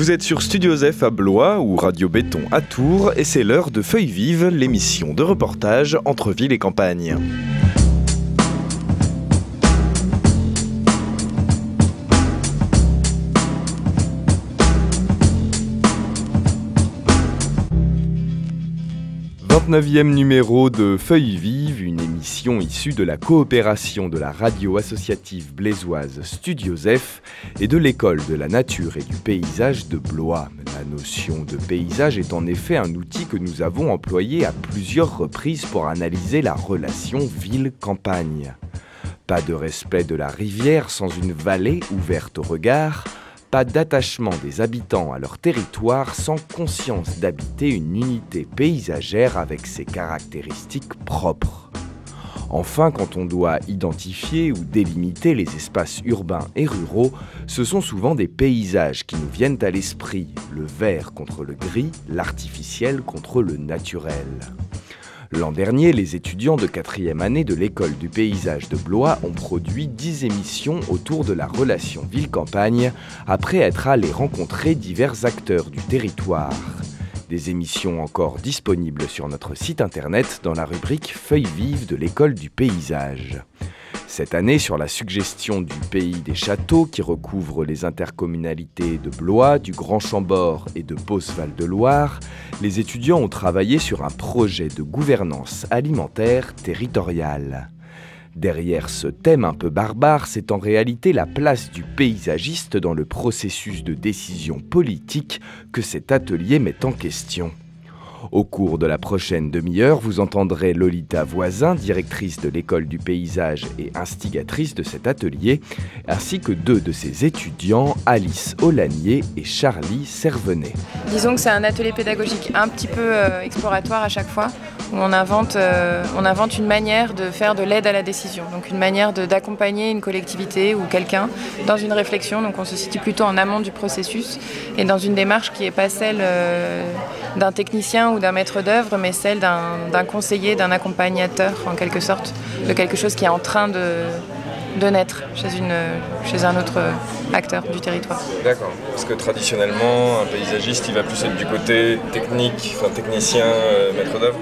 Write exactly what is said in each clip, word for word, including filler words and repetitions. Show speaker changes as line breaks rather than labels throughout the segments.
Vous êtes sur Studio Zef à Blois ou Radio Béton à Tours et c'est l'heure de Feuilles Vives, l'émission de reportage entre ville et campagne. vingt-neuvième numéro de Feuilles Vives, une émission issue de la coopération de la radio associative blésoise Studio Zef et de l'école de la nature et du paysage de Blois. La notion de paysage est en effet un outil que nous avons employé à plusieurs reprises pour analyser la relation ville-campagne. Pas de respect de la rivière sans une vallée ouverte au regard. Pas d'attachement des habitants à leur territoire sans conscience d'habiter une unité paysagère avec ses caractéristiques propres. Enfin, quand on doit identifier ou délimiter les espaces urbains et ruraux, ce sont souvent des paysages qui nous viennent à l'esprit, le vert contre le gris, l'artificiel contre le naturel. L'an dernier, les étudiants de quatrième année de l'école du paysage de Blois ont produit dix émissions autour de la relation ville-campagne, après être allés rencontrer divers acteurs du territoire. Des émissions encore disponibles sur notre site internet dans la rubrique Feuilles Vives de l'école du paysage. Cette année, sur la suggestion du Pays des Châteaux qui recouvre les intercommunalités de Blois, du Grand Chambord et de Beauce-Val-de-Loire, les étudiants ont travaillé sur un projet de gouvernance alimentaire territoriale. Derrière ce thème un peu barbare, c'est en réalité la place du paysagiste dans le processus de décision politique que cet atelier met en question. Au cours de la prochaine demi-heure, vous entendrez Lolita Voisin, directrice de l'école du paysage et instigatrice de cet atelier, ainsi que deux de ses étudiants, Alice Olanier et Charlie Servenet.
Disons que c'est un atelier pédagogique un petit peu euh, exploratoire à chaque fois, où on invente, euh, on invente une manière de faire de l'aide à la décision, donc une manière de, d'accompagner une collectivité ou quelqu'un dans une réflexion, donc on se situe plutôt en amont du processus et dans une démarche qui n'est pas celle euh, d'un technicien ou d'un maître d'œuvre, mais celle d'un, d'un conseiller, d'un accompagnateur en quelque sorte, de quelque chose qui est en train de, de naître chez, une, chez un autre acteur du territoire.
D'accord, parce que traditionnellement, un paysagiste, il va plus être du côté technique, enfin technicien, euh, maître d'œuvre.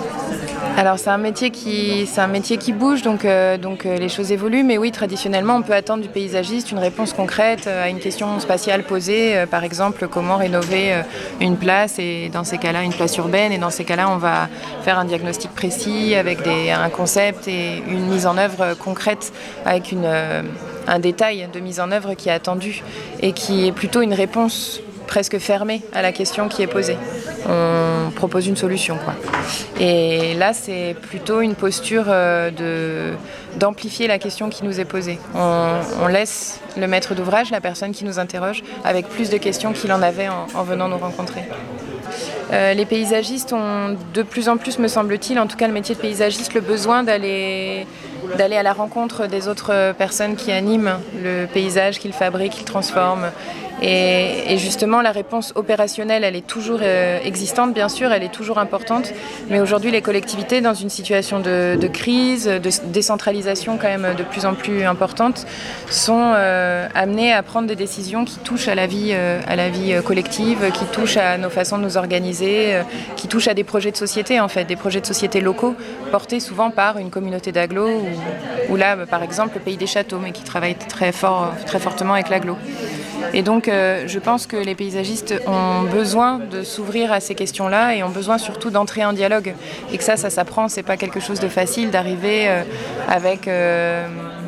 Alors c'est un métier qui, c'est un métier qui bouge, donc, euh, donc euh, les choses évoluent, mais oui, traditionnellement, on peut attendre du paysagiste une réponse concrète euh, à une question spatiale posée, euh, par exemple, comment rénover euh, une place, et dans ces cas-là, une place urbaine, et dans ces cas-là, on va faire un diagnostic précis avec des, un concept et une mise en œuvre concrète avec une, euh, un détail de mise en œuvre qui est attendu et qui est plutôt une réponse presque fermée à la question qui est posée. On propose une solution, quoi. Et là, c'est plutôt une posture euh, de, d'amplifier la question qui nous est posée. On, on laisse le maître d'ouvrage, la personne qui nous interroge, avec plus de questions qu'il en avait en, en venant nous rencontrer. Euh, les paysagistes ont de plus en plus, me semble-t-il, en tout cas le métier de paysagiste, le besoin d'aller, d'aller à la rencontre des autres personnes qui animent le paysage, qu'ils fabriquent, qu'ils transforment. Et, et justement, la réponse opérationnelle, elle est toujours euh, existante, bien sûr, elle est toujours importante. Mais aujourd'hui, les collectivités, dans une situation de, de crise, de décentralisation quand même de plus en plus importante, sont euh, amenées à prendre des décisions qui touchent à la vie, euh, à la vie collective, qui touchent à nos façons de nous organiser, euh, qui touchent à des projets de société, en fait, des projets de société locaux, portés souvent par une communauté d'agglos, ou, ou là, par exemple, le Pays des Châteaux, mais qui travaille très, fort, très fortement avec l'agglo. Et donc, euh, je pense que les paysagistes ont besoin de s'ouvrir à ces questions-là et ont besoin surtout d'entrer en dialogue. Et que ça, ça s'apprend, c'est pas quelque chose de facile d'arriver euh, avec euh,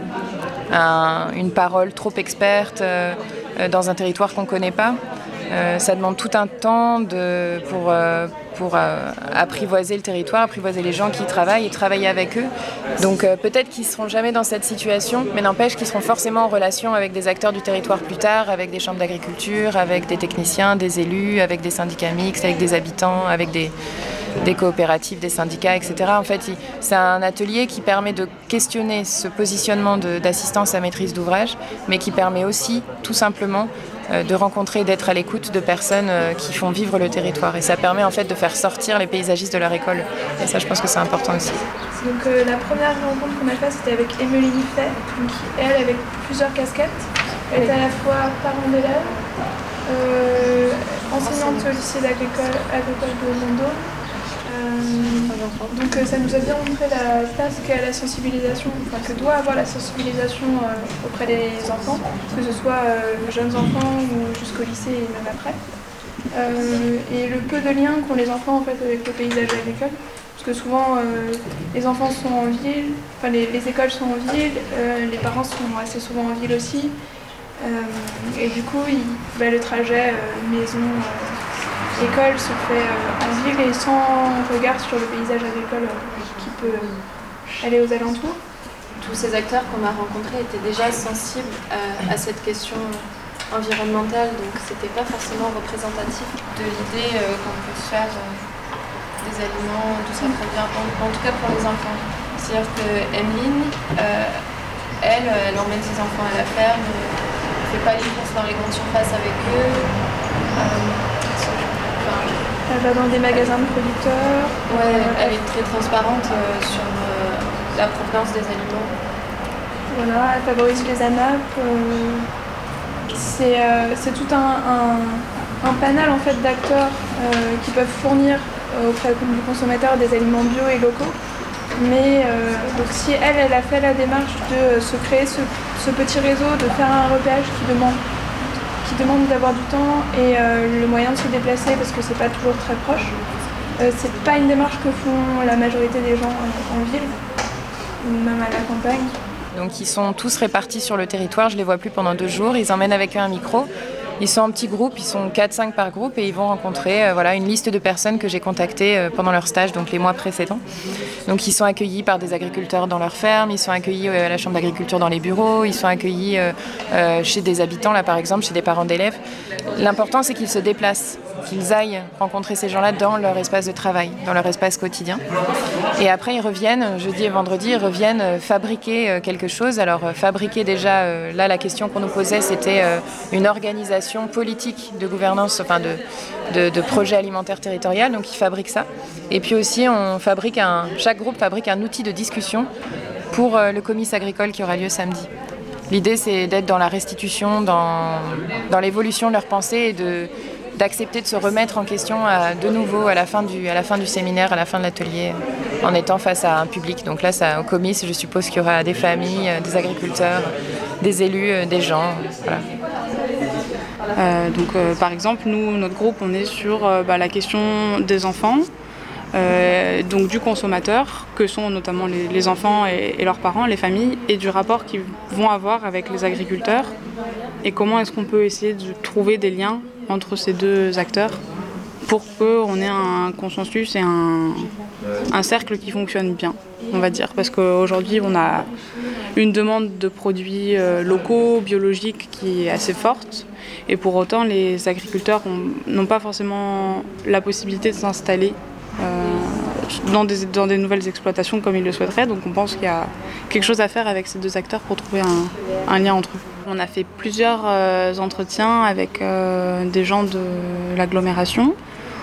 un, une parole trop experte euh, dans un territoire qu'on connaît pas. Euh, ça demande tout un temps de, pour, euh, pour euh, apprivoiser le territoire, apprivoiser les gens qui y travaillent et travailler avec eux. Donc euh, peut-être qu'ils ne seront jamais dans cette situation, mais n'empêche qu'ils seront forcément en relation avec des acteurs du territoire plus tard, avec des chambres d'agriculture, avec des techniciens, des élus, avec des syndicats mixtes, avec des habitants, avec des, des coopératives, des syndicats, et cetera. En fait, c'est un atelier qui permet de questionner ce positionnement de, d'assistance à maîtrise d'ouvrage, mais qui permet aussi, tout simplement, de rencontrer, d'être à l'écoute de personnes qui font vivre le territoire. Et ça permet en fait de faire sortir les paysagistes de leur école. Et ça, je pense que c'est important aussi.
Donc euh, la première rencontre qu'on a faite, c'était avec Émilie Fay, qui elle, avec plusieurs casquettes, elle était à la fois parent d'élèves, euh, enseignante au lycée agricole, agricole de Vendôme. Euh, donc euh, ça nous a bien montré la place qu'a la sensibilisation, enfin que doit avoir la sensibilisation euh, auprès des enfants, que ce soit euh, jeunes enfants ou jusqu'au lycée et même après. Euh, et le peu de liens qu'ont les enfants en fait avec le paysage agricole, parce que souvent euh, les enfants sont en ville, enfin les, les écoles sont en ville, euh, les parents sont assez souvent en ville aussi, euh, et du coup il, bah, le trajet euh, maison euh, école se fait euh, en ville et sans regard sur le paysage agricole euh, qui peut aller aux alentours.
Tous ces acteurs qu'on a rencontrés étaient déjà sensibles à, à cette question environnementale, donc c'était pas forcément représentatif de l'idée euh, qu'on peut se faire euh, des aliments, tout ça produire, en, en tout cas pour les enfants. C'est-à-dire que Emeline, euh, elle, elle emmène ses enfants à la ferme, elle fait pas les courses dans les grandes surfaces avec eux. Euh,
Elle va dans des magasins de producteurs.
Ouais, elle est très transparente euh, sur euh, la provenance des aliments.
Voilà, elle favorise les AMAP. Euh, c'est, euh, c'est tout un, un, un panel en fait, d'acteurs euh, qui peuvent fournir euh, auprès du consommateur des aliments bio et locaux. Mais euh, donc si elle, elle a fait la démarche de se créer ce, ce petit réseau, de faire un repérage qui demande qui demande d'avoir du temps et euh, le moyen de se déplacer parce que c'est pas toujours très proche. Euh, c'est pas une démarche que font la majorité des gens en, en ville, ou même à la campagne.
Donc ils sont tous répartis sur le territoire, je les vois plus pendant deux jours, ils emmènent avec eux un micro. Ils sont en petits groupes, ils sont quatre cinq par groupe et ils vont rencontrer euh, voilà, une liste de personnes que j'ai contactées euh, pendant leur stage, donc les mois précédents. Donc ils sont accueillis par des agriculteurs dans leur ferme, ils sont accueillis euh, à la chambre d'agriculture dans les bureaux, ils sont accueillis euh, euh, chez des habitants, là par exemple, chez des parents d'élèves. L'important c'est qu'ils se déplacent, qu'ils aillent rencontrer ces gens-là dans leur espace de travail, dans leur espace quotidien. Et après ils reviennent, jeudi et vendredi, ils reviennent euh, fabriquer euh, quelque chose. Alors euh, fabriquer déjà, euh, là la question qu'on nous posait c'était euh, une organisation politique de gouvernance, enfin de, de, de projet alimentaire territorial, donc ils fabriquent ça. Et puis aussi, on fabrique un, chaque groupe fabrique un outil de discussion pour euh, le comice agricole qui aura lieu samedi. L'idée, c'est d'être dans la restitution, dans, dans l'évolution de leurs pensées et de, d'accepter de se remettre en question à, de nouveau à la, fin du, à la fin du séminaire, à la fin de l'atelier, en étant face à un public. Donc là, ça, au comice, je suppose qu'il y aura des familles, des agriculteurs, des élus, des gens. Voilà.
Euh, donc euh, par exemple, nous, notre groupe, on est sur euh, bah, la question des enfants, euh, donc du consommateur, que sont notamment les, les enfants et, et leurs parents, les familles, et du rapport qu'ils vont avoir avec les agriculteurs, et comment est-ce qu'on peut essayer de trouver des liens entre ces deux acteurs pour qu'on ait un consensus et un, un cercle qui fonctionne bien, on va dire. Parce qu'aujourd'hui, on a une demande de produits euh, locaux, biologiques, qui est assez forte. Et pour autant, les agriculteurs n'ont pas forcément la possibilité de s'installer euh, dans, des, dans des nouvelles exploitations comme ils le souhaiteraient. Donc on pense qu'il y a quelque chose à faire avec ces deux acteurs pour trouver un, un lien entre eux. On a fait plusieurs euh, entretiens avec euh, des gens de l'agglomération.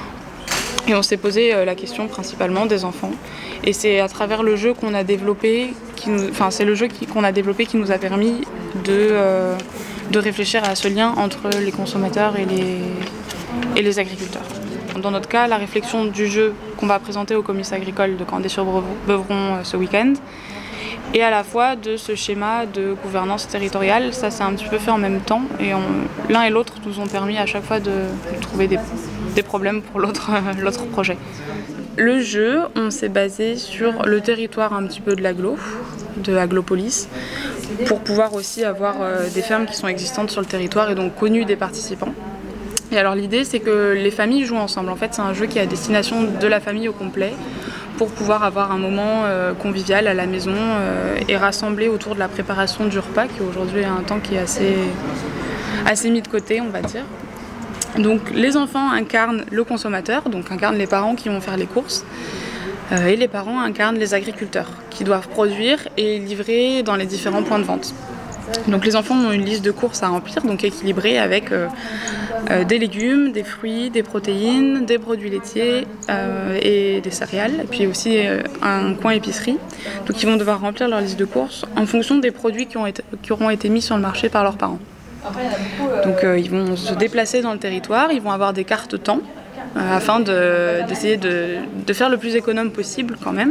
Et on s'est posé euh, la question principalement des enfants. Et c'est à travers le jeu qu'on a développé, qui nous, enfin c'est le jeu qui, qu'on a développé qui nous a permis de, euh, de réfléchir à ce lien entre les consommateurs et les, et les agriculteurs. Dans notre cas, la réflexion du jeu qu'on va présenter au comice agricole de Candé-sur-Beuvron euh, ce week-end, et à la fois de ce schéma de gouvernance territoriale, ça s'est un petit peu fait en même temps, et on, l'un et l'autre nous ont permis à chaque fois de, de trouver des, des problèmes pour l'autre, l'autre projet. Le jeu, on s'est basé sur le territoire un petit peu de l'agglo, de Aglopolis, pour pouvoir aussi avoir euh, des fermes qui sont existantes sur le territoire et donc connues des participants. Et alors l'idée, c'est que les familles jouent ensemble. En fait, c'est un jeu qui est à destination de la famille au complet, pour pouvoir avoir un moment euh, convivial à la maison euh, et rassembler autour de la préparation du repas, qui aujourd'hui est un temps qui est assez, assez mis de côté, on va dire. Donc les enfants incarnent le consommateur, donc incarnent les parents qui vont faire les courses, euh, et les parents incarnent les agriculteurs, qui doivent produire et livrer dans les différents points de vente. Donc les enfants ont une liste de courses à remplir, donc équilibrée avec euh, euh, des légumes, des fruits, des protéines, des produits laitiers euh, et des céréales, et puis aussi euh, un coin épicerie. Donc ils vont devoir remplir leur liste de courses en fonction des produits qui, ont été, qui auront été mis sur le marché par leurs parents. Donc euh, ils vont se déplacer dans le territoire, ils vont avoir des cartes temps euh, afin de, d'essayer de, de faire le plus économe possible quand même.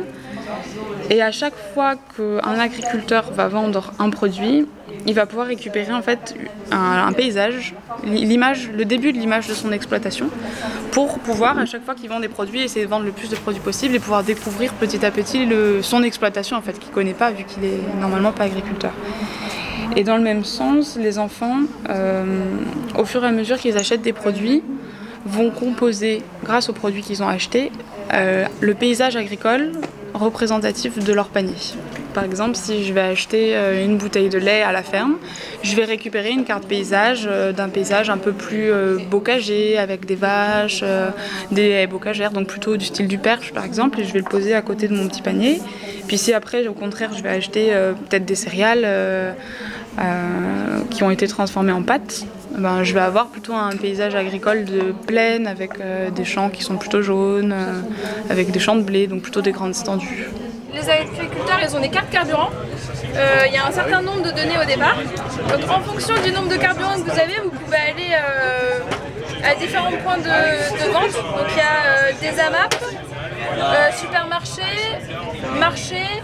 Et à chaque fois qu'un agriculteur va vendre un produit, il va pouvoir récupérer en fait un, un paysage, l'image, le début de l'image de son exploitation, pour pouvoir à chaque fois qu'il vend des produits essayer de vendre le plus de produits possible et pouvoir découvrir petit à petit le, son exploitation en fait qu'il connaît pas vu qu'il est normalement pas agriculteur. Et dans le même sens, les enfants, euh, au fur et à mesure qu'ils achètent des produits, vont composer, grâce aux produits qu'ils ont achetés, euh, le paysage agricole représentatif de leur panier. Par exemple, si je vais acheter euh, une bouteille de lait à la ferme, je vais récupérer une carte paysage euh, d'un paysage un peu plus euh, bocager, avec des vaches, euh, des haies bocagères, donc plutôt du style du Perche par exemple, et je vais le poser à côté de mon petit panier. Puis si après, au contraire, je vais acheter euh, peut-être des céréales euh, euh, qui ont été transformées en pâtes, ben, je vais avoir plutôt un paysage agricole de plaine avec euh, des champs qui sont plutôt jaunes, euh, avec des champs de blé, donc plutôt des grandes étendues.
Les agriculteurs, ils ont des cartes carburant. Euh, il y a un certain nombre de données au départ. Donc en fonction du nombre de carburants que vous avez, vous pouvez aller euh, à différents points de, de vente. Donc il y a euh, des A M A P, euh, supermarchés, marchés,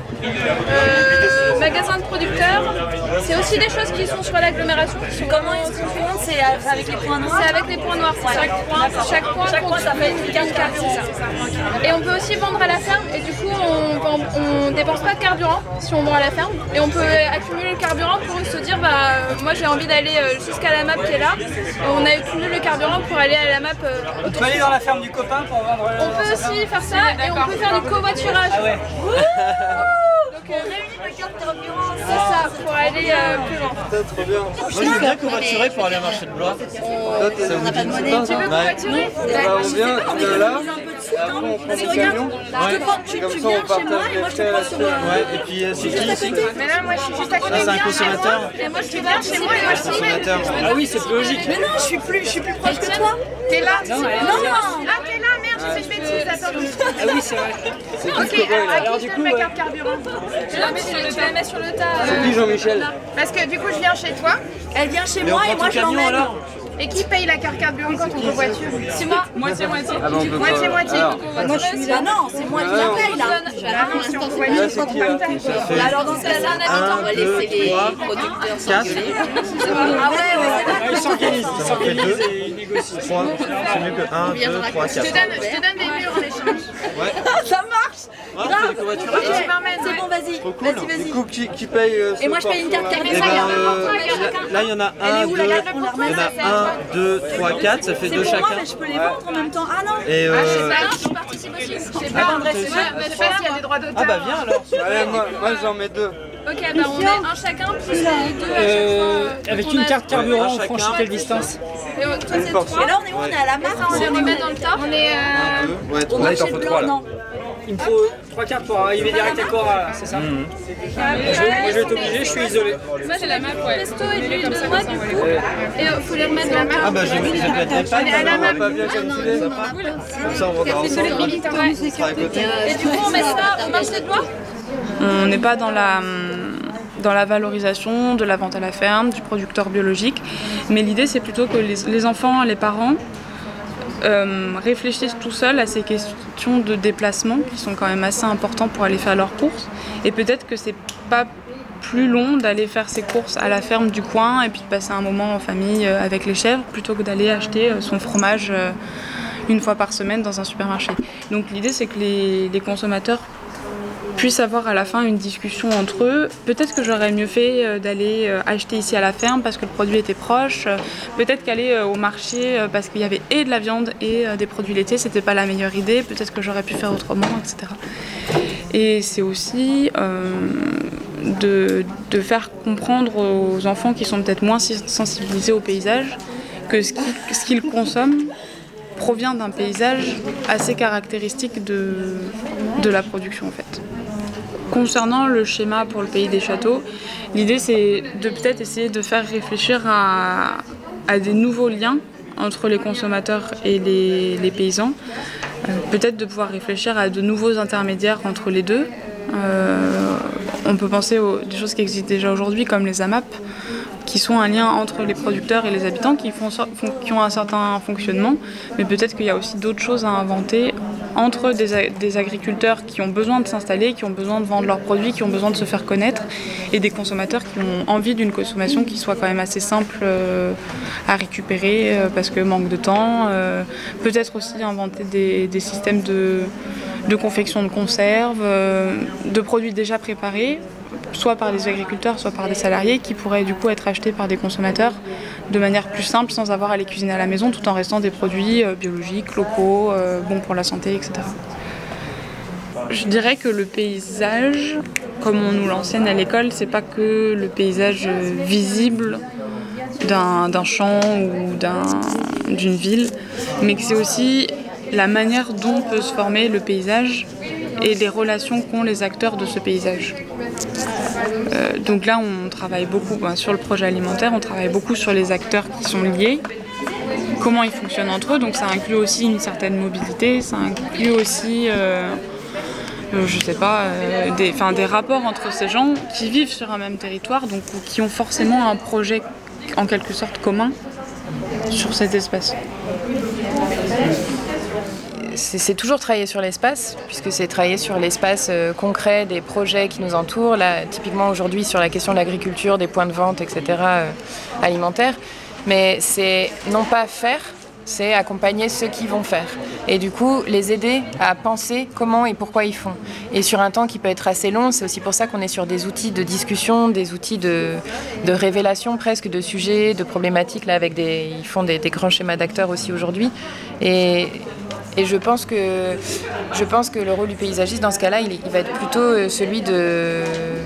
euh, magasins de producteurs. C'est aussi des choses qui sont sur l'agglomération.
Comment ils se font? C'est avec les points noirs?
C'est avec les points noirs, c'est
ouais.
chaque point. Chaque point,
chaque point ça fait une carte carburant.
Et on peut aussi vendre à la ferme et du coup on ne dépense pas de carburant si on vend à la ferme. Et on peut accumuler le carburant pour se dire bah moi j'ai envie d'aller jusqu'à la M A P qui est là. On a accumulé le carburant pour aller à la M A P.
On peut aller dans la ferme du copain pour vendre.
On peut aussi faire ça et on peut faire du covoiturage.
Ah ouais.
Donc on réunit le carte carburant, c'est ça, pour aller euh, plus loin.
C'est trop bien. Moi je veux bien covoiturer pour aller au marché de Blois. Ça vous dit pas?
Tu veux covoiturer?
On vient, on vient là. Après, on prend le camion.
Ouais. Tu,
comme
tu
ça,
viens
on
chez moi
partage
et moi je te
les
prends sur le...
Ouais, et puis euh, c'est qui ici?
Mais là, moi je suis juste à côté.
Ça, c'est un consommateur.
Et moi je suis là chez moi et moi je suis
Consommateur. Ah oui, c'est plus logique.
Mais non, je suis plus, je suis plus proche que toi.
T'es là?
Non, non.
Ah t'es là, merde, j'ai fait une bêtise, attends.
Ah oui, c'est vrai.
Ok, alors à qui je donne ma carte carburant? Je la mets sur le, tu la mets sur le tas.
C'est qui Jean-Michel?
Parce que du coup je viens chez toi.
Elle vient chez
Mais
moi
on
et
prend
moi
ton
je
camion
l'emmène.
alors?
Et qui paye la carte carburant quand on covoiture? C'est moi. Moitié-moitié.
Ah bah on peut pas.
Moitié-moitié.
Moi je suis là. Non, c'est moi qui la paye là.
Ah non, si on covoiture,
Là, c'est qui là? Ça fait
Alors dans ce cas-là,
un, deux, trois, quatre.
ah ouais, ouais.
Ils s'organisent, ils s'organisent et ils négocient. trois, c'est mieux que un, deux, trois,
Je te
quatre.
donne, je te donne des murs en échange.
Ouais.
Ça marche.
Ouais, on fait des covoiturages.
Et tu m'emmènes.
C'est bon, vas-y.
Trop cool.
Vas-y, vas-y.
Du coup, qui, qui paye euh, ce
Et moi, je paye une carte
portion-là?
carburant.
Eh ben, euh, là, il y en a un, deux, il y en a un, deux, trois, quatre, ça fait
C'est
deux
pour moi,
chacun.
mais je peux les vendre en même temps. Ah non.
Et euh...
Je participe aussi. Je sais pas, je sais pas s'il y a des droits d'auteur.
Ah bah viens alors. Allez, moi, moi j'en mets deux.
Ok, bah on met un chacun plus les deux à chaque
Euh,
fois.
avec
On
une
a-
carte carburant, on
chacun.
franchit quelle distance?
Et toi c'est
portion.
trois.
Et là, on est où? On est à la marque.
On les remet dans le tas. On est euh,
Ouais,
Au
trois.
marché de blanc, non.
Il me faut trois cartes pour arriver direct à Cora, c'est ça? Moi je vais être obligé, je suis isolé.
moi j'ai la map pesto et l'huile de noix du coup. Et euh, faut les remettre dans le tas.
Ah bah je vais mettre pas,
On est à la map.
pas bien calculé. Comme ça on va voir ensemble. On sera à côté.
Et du coup on met ça au marché de bois.
On n'est pas dans la, dans la valorisation de la vente à la ferme, du producteur biologique, mais l'idée c'est plutôt que les, les enfants, les parents euh, réfléchissent tout seuls à ces questions de déplacement qui sont quand même assez importants pour aller faire leurs courses, et peut-être que c'est pas plus long d'aller faire ses courses à la ferme du coin et puis de passer un moment en famille euh, avec les chèvres plutôt que d'aller acheter euh, son fromage euh, une fois par semaine dans un supermarché. Donc l'idée c'est que les, les consommateurs puissent avoir à la fin une discussion entre eux. Peut-être que j'aurais mieux fait euh, d'aller euh, acheter ici à la ferme parce que le produit était proche. Euh, peut-être qu'aller euh, au marché euh, parce qu'il y avait et de la viande et euh, des produits laitiers, c'était pas la meilleure idée. Peut-être que j'aurais pu faire autrement, et cetera. Et c'est aussi euh, de, de faire comprendre aux enfants qui sont peut-être moins sensibilisés au paysage que ce qu'ils, ce qu'ils consomment provient d'un paysage assez caractéristique de, de la production en fait. Concernant le schéma pour le pays des châteaux, l'idée c'est de peut-être essayer de faire réfléchir à, à des nouveaux liens entre les consommateurs et les, les paysans. Euh, peut-être de pouvoir réfléchir à de nouveaux intermédiaires entre les deux. Euh, on peut penser aux des choses qui existent déjà aujourd'hui comme les A M A P qui sont un lien entre les producteurs et les habitants, qui, font, qui ont un certain fonctionnement, mais peut-être qu'il y a aussi d'autres choses à inventer entre des, des agriculteurs qui ont besoin de s'installer, qui ont besoin de vendre leurs produits, qui ont besoin de se faire connaître, et des consommateurs qui ont envie d'une consommation qui soit quand même assez simple euh, à récupérer euh, parce que manque de temps. Euh, peut-être aussi inventer des, des systèmes de, de confection de conserves, euh, de produits déjà préparés, soit par des agriculteurs, soit par des salariés, qui pourraient du coup être achetés par des consommateurs de manière plus simple, sans avoir à les cuisiner à la maison, tout en restant des produits euh, biologiques, locaux, euh, bons pour la santé, et cetera. Je dirais que le paysage, comme on nous l'enseigne à l'école, c'est pas que le paysage visible d'un, d'un champ ou d'un, d'une ville, mais que c'est aussi la manière dont peut se former le paysage et les relations qu'ont les acteurs de ce paysage. Euh, donc là, on travaille beaucoup ben, sur le projet alimentaire, on travaille beaucoup sur les acteurs qui sont liés, comment ils fonctionnent entre eux, donc ça inclut aussi une certaine mobilité, ça inclut aussi, euh, euh, je sais pas, euh, des, enfin, des rapports entre ces gens qui vivent sur un même territoire, donc qui ont forcément un projet en quelque sorte commun sur cet espace.
C'est, c'est toujours travailler sur l'espace, puisque c'est travailler sur l'espace euh, concret des projets qui nous entourent, là, typiquement aujourd'hui sur la question de l'agriculture, des points de vente, et cetera, euh, alimentaires. Mais c'est non pas faire, c'est accompagner ceux qui vont faire. Et du coup, les aider à penser comment et pourquoi ils font. Et sur un temps qui peut être assez long, c'est aussi pour ça qu'on est sur des outils de discussion, des outils de, de révélation presque, de sujets, de problématiques. Là, avec des, ils font des, des grands schémas d'acteurs aussi aujourd'hui. Et... Et je pense que, je pense que le rôle du paysagiste, dans ce cas-là, il, il va être plutôt celui de,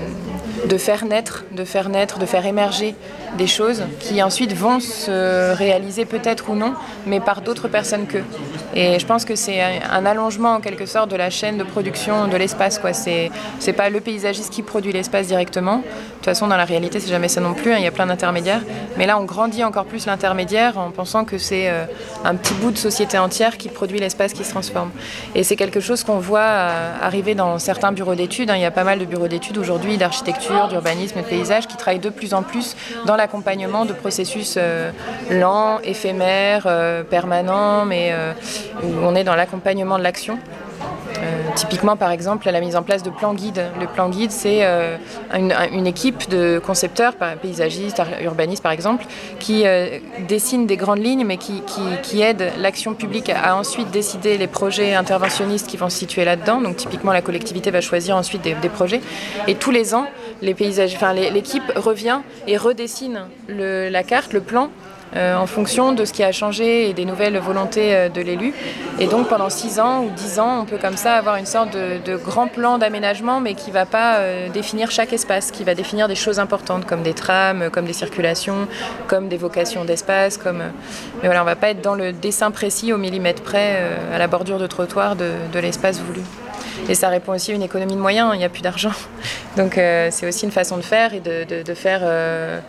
de faire naître, de faire naître, de faire émerger des choses qui ensuite vont se réaliser peut-être ou non, mais par d'autres personnes qu'eux. Et je pense que c'est un allongement en quelque sorte de la chaîne de production de l'espace, quoi. C'est, c'est pas le paysagiste qui produit l'espace directement. De toute façon, dans la réalité, c'est jamais ça non plus, hein. Il y a plein d'intermédiaires. Mais là, on grandit encore plus l'intermédiaire en pensant que c'est euh, un petit bout de société entière qui produit l'espace qui se transforme. Et c'est quelque chose qu'on voit euh, arriver dans certains bureaux d'études, hein. Il y a pas mal de bureaux d'études aujourd'hui d'architecture, d'urbanisme et de paysage qui travaillent de plus en plus dans l'accompagnement de processus euh, lents, éphémères, euh, permanents, mais euh, où on est dans l'accompagnement de l'action. Euh, typiquement, par exemple, la mise en place de plans guides. Le plan guide, c'est euh, une, une équipe de concepteurs, paysagistes, urbanistes par exemple, qui euh, dessinent des grandes lignes, mais qui, qui, qui aident l'action publique à ensuite décider les projets interventionnistes qui vont se situer là-dedans. Donc typiquement, la collectivité va choisir ensuite des, des projets. Et tous les ans, les paysages, enfin, les, l'équipe revient et redessine le, la carte, le plan, Euh, en fonction de ce qui a changé et des nouvelles volontés euh, de l'élu. Et donc pendant six ans ou dix ans, on peut comme ça avoir une sorte de, de grand plan d'aménagement, mais qui ne va pas euh, définir chaque espace, qui va définir des choses importantes comme des trams, comme des circulations, comme des vocations d'espace. Comme... Mais voilà, on ne va pas être dans le dessin précis au millimètre près euh, à la bordure de trottoir de, de l'espace voulu. Et ça répond aussi à une économie de moyens, il n'y a plus d'argent. Donc euh, c'est aussi une façon de faire et de, de, de faire... Euh,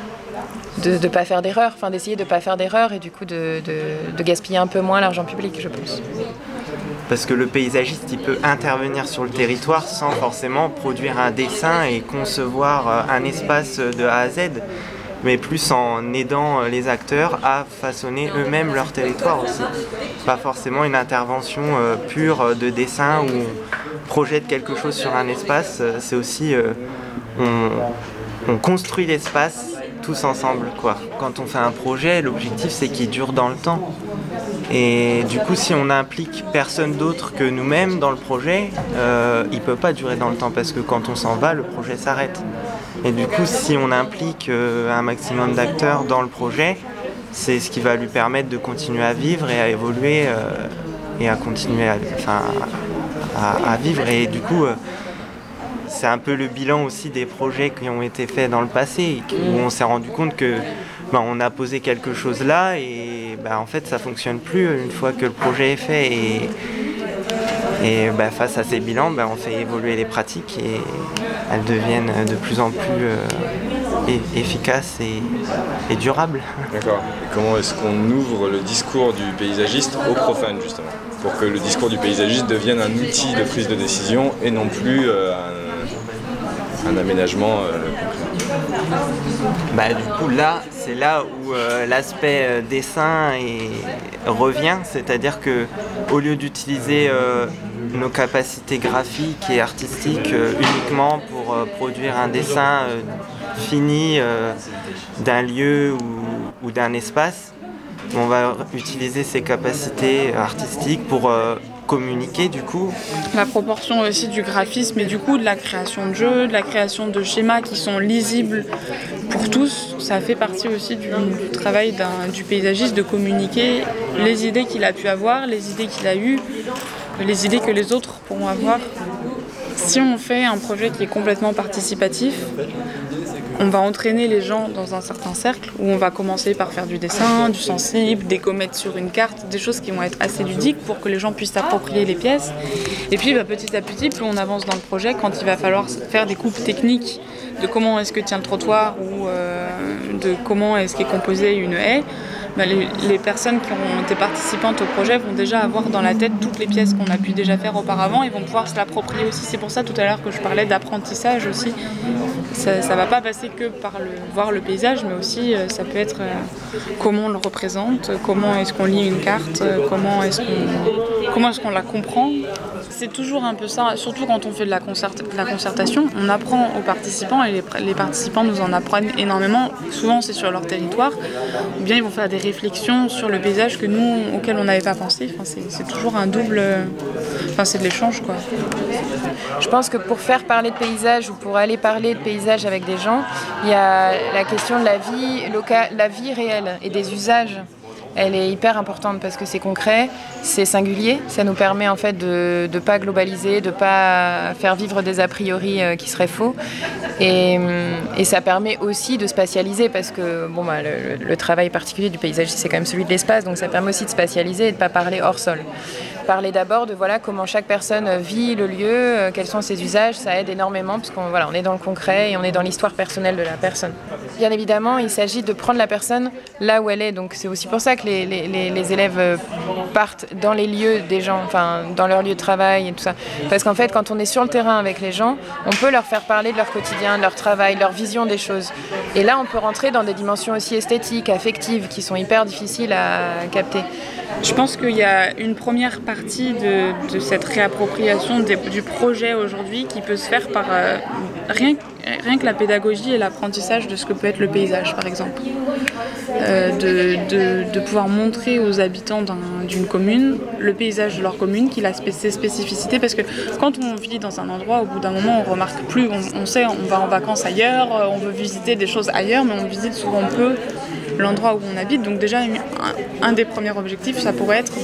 de ne pas faire d'erreur, enfin d'essayer de ne pas faire d'erreur et du coup de, de, de gaspiller un peu moins l'argent public, je pense.
Parce que le paysagiste, il peut intervenir sur le territoire sans forcément produire un dessin et concevoir un espace de A à Z, mais plus en aidant les acteurs à façonner eux-mêmes leur territoire aussi. Pas forcément une intervention pure de dessin où on projette quelque chose sur un espace, c'est aussi... Euh, on, on construit l'espace tous ensemble, quoi. Quand on fait un projet, l'objectif c'est qu'il dure dans le temps. Et du coup, si on n'implique personne d'autre que nous-mêmes dans le projet, euh, il ne peut pas durer dans le temps parce que quand on s'en va, le projet s'arrête. Et du coup, si on implique euh, un maximum d'acteurs dans le projet, c'est ce qui va lui permettre de continuer à vivre et à évoluer euh, et à continuer à, enfin, à, à vivre. Et du coup, euh, c'est un peu le bilan aussi des projets qui ont été faits dans le passé, où on s'est rendu compte que ben, on a posé quelque chose là et ben, en fait ça ne fonctionne plus une fois que le projet est fait. Et, et ben, face à ces bilans, ben, on fait évoluer les pratiques et elles deviennent de plus en plus euh, efficaces et, et durables.
D'accord. Et comment est-ce qu'on ouvre le discours du paysagiste aux profanes justement, pour que le discours du paysagiste devienne un outil de prise de décision et non plus euh, un, un aménagement euh, concret.
Bah, du coup, là, c'est là où euh, l'aspect euh, dessin et revient, c'est-à-dire que au lieu d'utiliser euh, nos capacités graphiques et artistiques euh, uniquement pour euh, produire un dessin euh, fini euh, d'un lieu ou, ou d'un espace, on va utiliser ces capacités artistiques pour euh, communiquer du coup.
La proportion aussi du graphisme et du coup de la création de jeux, de la création de schémas qui sont lisibles pour tous, ça fait partie aussi du, du travail d'un, du paysagiste de communiquer les idées qu'il a pu avoir, les idées qu'il a eues, les idées que les autres pourront avoir. Si on fait un projet qui est complètement participatif, on va entraîner les gens dans un certain cercle où on va commencer par faire du dessin, du sensible, des comètes sur une carte, des choses qui vont être assez ludiques pour que les gens puissent s'approprier les pièces. Et puis bah, petit à petit, plus on avance dans le projet, quand il va falloir faire des coupes techniques de comment est-ce que tient le trottoir ou euh, de comment est-ce qu'est composée une haie, bah, les, les personnes qui ont été participantes au projet vont déjà avoir dans la tête toutes les pièces qu'on a pu déjà faire auparavant et vont pouvoir se l'approprier aussi. C'est pour ça tout à l'heure que je parlais d'apprentissage aussi. Ça ne va pas passer que par le, voir le paysage, mais aussi euh, ça peut être euh, comment on le représente, comment est-ce qu'on lit une carte, euh, comment est-ce qu'on, comment est-ce qu'on la comprend. C'est toujours un peu ça, surtout quand on fait de la, concert, de la concertation, on apprend aux participants et les, les participants nous en apprennent énormément. Souvent c'est sur leur territoire, ou bien ils vont faire des réflexions sur le paysage que nous, auquel on n'avait pas pensé. Enfin, c'est, c'est toujours un double... Enfin, c'est de l'échange, quoi.
Je pense que pour faire parler de paysage ou pour aller parler de paysage avec des gens, il y a la question de la vie locale, la vie réelle et des usages. Elle est hyper importante parce que c'est concret, c'est singulier, ça nous permet en fait de ne pas globaliser, de ne pas faire vivre des a priori euh, qui seraient faux. Et, et ça permet aussi de spatialiser parce que bon, bah, le, le travail particulier du paysagiste, c'est quand même celui de l'espace, donc ça permet aussi de spatialiser et de ne pas parler hors sol. Parler d'abord de voilà, comment chaque personne vit le lieu, euh, quels sont ses usages, ça aide énormément parce qu'on voilà, on est dans le concret et on est dans l'histoire personnelle de la personne. Bien évidemment, il s'agit de prendre la personne là où elle est, donc c'est aussi pour ça que les, les, les, les élèves partent dans les lieux des gens, enfin dans leur lieu de travail et tout ça. Parce qu'en fait, quand on est sur le terrain avec les gens, on peut leur faire parler de leur quotidien, de leur travail, leur vision des choses. Et là, on peut rentrer dans des dimensions aussi esthétiques, affectives, qui sont hyper difficiles à capter.
Je pense qu'il y a une première partie de, de cette réappropriation des, du projet aujourd'hui qui peut se faire par euh, rien, rien que la pédagogie et l'apprentissage de ce que peut être le paysage, par exemple. Euh, de, de, de pouvoir montrer aux habitants d'un, d'une commune le paysage de leur commune, qu'il a ses spécificités, parce que quand on vit dans un endroit, au bout d'un moment, on remarque plus, on, on sait, on va en vacances ailleurs, on veut visiter des choses ailleurs, mais on visite souvent peu l'endroit où on habite. Donc déjà, un, un des premiers objectifs, ça pourrait être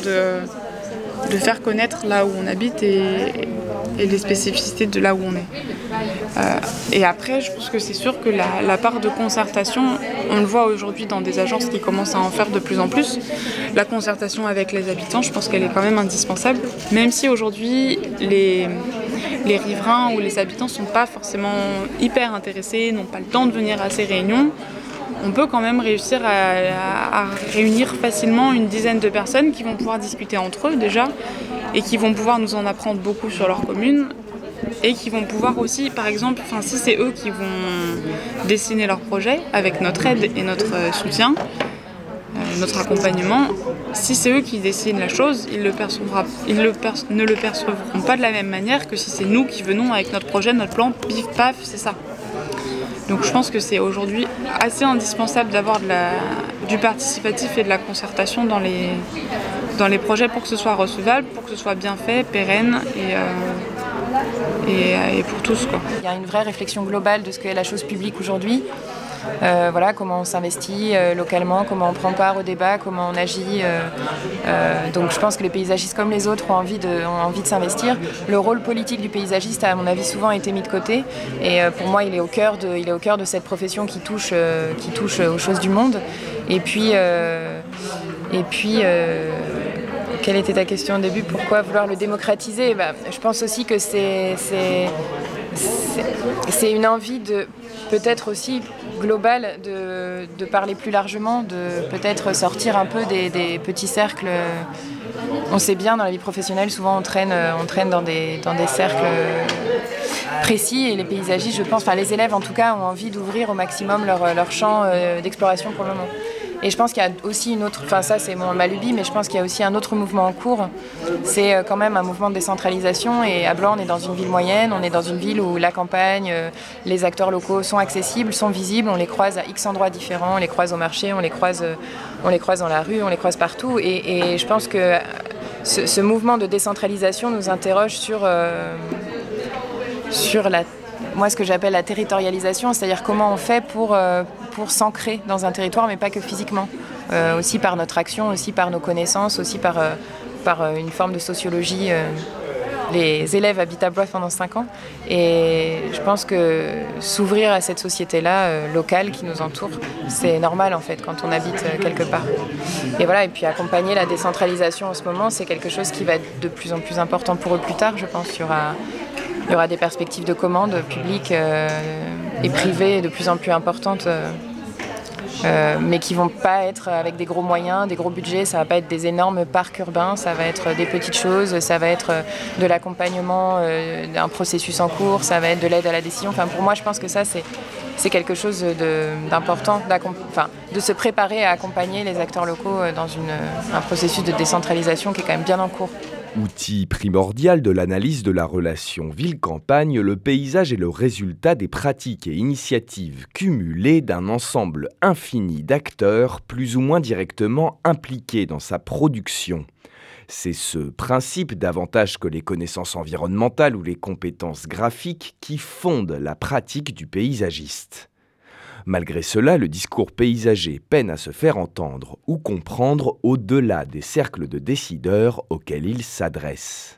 de, de faire connaître là où on habite et, et les spécificités de là où on est. Euh, et après, je pense que c'est sûr que la, la part de concertation, on le voit aujourd'hui dans des agences qui commencent à en faire de plus en plus. La concertation avec les habitants, je pense qu'elle est quand même indispensable, même si aujourd'hui, les, les riverains ou les habitants ne sont pas forcément hyper intéressés, n'ont pas le temps de venir à ces réunions. On peut quand même réussir à, à, à réunir facilement une dizaine de personnes qui vont pouvoir discuter entre eux déjà et qui vont pouvoir nous en apprendre beaucoup sur leur commune et qui vont pouvoir aussi, par exemple, enfin, si c'est eux qui vont dessiner leur projet avec notre aide et notre soutien, euh, notre accompagnement, si c'est eux qui dessinent la chose, ils, le percevra, ils le per, ne le percevront pas de la même manière que si c'est nous qui venons avec notre projet, notre plan, pif, paf, c'est ça. Donc je pense que c'est aujourd'hui assez indispensable d'avoir de la, du participatif et de la concertation dans les, dans les projets pour que ce soit recevable, pour que ce soit bien fait, pérenne et, euh, et, et pour tous, quoi.
Il y a une vraie réflexion globale de ce qu'est la chose publique aujourd'hui. Euh, voilà, comment on s'investit euh, localement, comment on prend part au débat, comment on agit. Euh, euh, donc je pense que les paysagistes comme les autres ont envie de, ont envie de s'investir. Le rôle politique du paysagiste a à mon avis souvent été mis de côté et euh, pour moi il est au cœur de, il est au cœur de cette profession qui touche, euh, qui touche aux choses du monde. Et puis, euh, et puis euh, quelle était ta question au début? Pourquoi vouloir le démocratiser? Bah, je pense aussi que c'est, c'est, c'est, c'est une envie de peut-être aussi globale de, de parler plus largement, de peut-être sortir un peu des, des petits cercles on sait bien dans la vie professionnelle, souvent on traîne, on traîne dans, des, dans des cercles précis et les paysagistes, je pense, enfin les élèves en tout cas, ont envie d'ouvrir au maximum leur, leur champ d'exploration pour le moment. Et je pense qu'il y a aussi une autre, enfin ça c'est mon, ma lubie, mais je pense qu'il y a aussi un autre mouvement en cours. C'est quand même un mouvement de décentralisation et à Blois on est dans une ville moyenne, on est dans une ville où la campagne, les acteurs locaux sont accessibles, sont visibles, on les croise à X endroits différents, on les croise au marché, on les croise, on les croise dans la rue, on les croise partout. Et, et je pense que ce, ce mouvement de décentralisation nous interroge sur, euh, sur la moi ce que j'appelle la territorialisation, c'est-à-dire comment on fait pour, euh, pour s'ancrer dans un territoire, mais pas que physiquement, euh, aussi par notre action, aussi par nos connaissances, aussi par, euh, par euh, une forme de sociologie. Euh, les élèves habitent à Blois pendant cinq ans et je pense que s'ouvrir à cette société-là, euh, locale, qui nous entoure, c'est normal en fait quand on habite euh, quelque part. Et voilà, et puis accompagner la décentralisation en ce moment, c'est quelque chose qui va être de plus en plus important pour eux plus tard, je pense. Il y aura... Il y aura des perspectives de commandes publiques euh, et privées de plus en plus importantes, euh, euh, mais qui ne vont pas être avec des gros moyens, des gros budgets. Ça ne va pas être des énormes parcs urbains, ça va être des petites choses, ça va être de l'accompagnement euh, d'un processus en cours, ça va être de l'aide à la décision. Enfin, pour moi, je pense que ça, c'est, c'est quelque chose de, d'important, enfin, de se préparer à accompagner les acteurs locaux dans une, un processus de décentralisation qui est quand même bien en cours.
Outil primordial de l'analyse de la relation ville-campagne, le paysage est le résultat des pratiques et initiatives cumulées d'un ensemble infini d'acteurs plus ou moins directement impliqués dans sa production. C'est ce principe, davantage que les connaissances environnementales ou les compétences graphiques, qui fonde la pratique du paysagiste. Malgré cela, le discours paysager peine à se faire entendre ou comprendre au-delà des cercles de décideurs auxquels il s'adresse.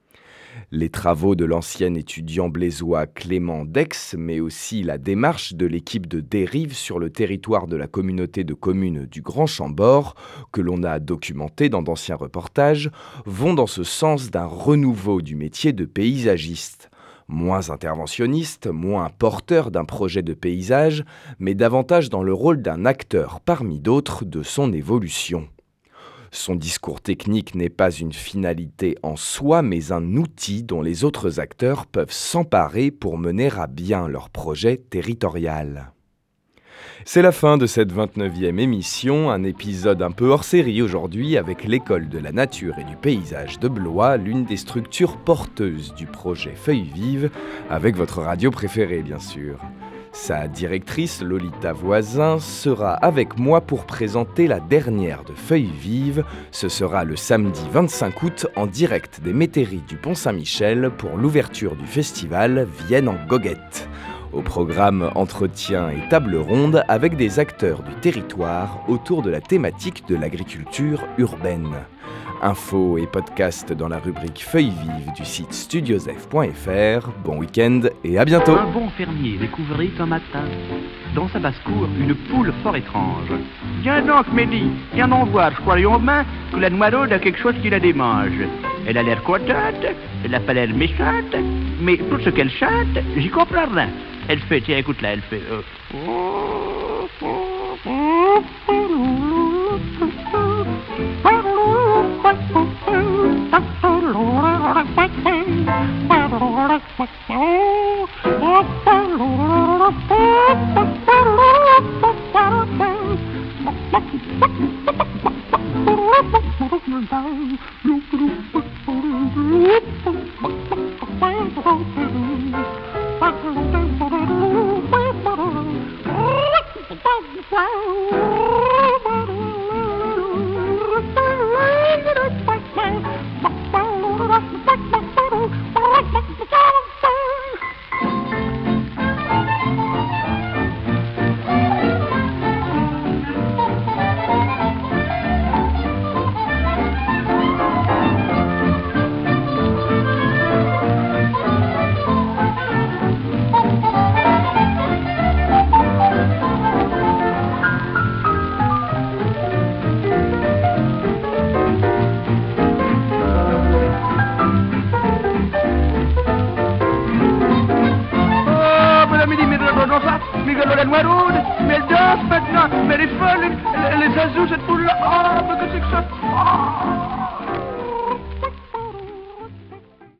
Les travaux de l'ancien étudiant blésois Clément Dex, mais aussi la démarche de l'équipe de Dérive sur le territoire de la communauté de communes du Grand Chambord, que l'on a documenté dans d'anciens reportages, vont dans ce sens d'un renouveau du métier de paysagiste. Moins interventionniste, moins porteur d'un projet de paysage, mais davantage dans le rôle d'un acteur parmi d'autres de son évolution. Son discours technique n'est pas une finalité en soi, mais un outil dont les autres acteurs peuvent s'emparer pour mener à bien leur projet territorial. C'est la fin de cette vingt-neuvième émission, un épisode un peu hors série aujourd'hui avec l'École de la nature et du paysage de Blois, l'une des structures porteuses du projet Feuilles Vives, avec votre radio préférée bien sûr. Sa directrice, Lolita Voisin, sera avec moi pour présenter la dernière de Feuilles Vives. Ce sera le samedi vingt-cinq août en direct des métairies du Pont-Saint-Michel pour l'ouverture du festival Vienne en goguette. Au programme entretien et table ronde avec des acteurs du territoire autour de la thématique de l'agriculture urbaine. Infos et podcasts dans la rubrique Feuilles Vives du site studiosef point f r. Bon week-end et à bientôt.
Un bon fermier découvrit un matin, dans sa basse-cour, une poule fort étrange. Tiens donc, Mehdi, viens donc voir, je crois en main que la noiraude a quelque chose qui la démange. Elle a l'air contente, elle n'a pas l'air méchante, mais tout ce qu'elle chante, j'y comprends rien. Elle fait, tiens, écoute là, elle fait... Euh... Mais elle danse maintenant, mais elle est folle, elle, elle est azou cette poule.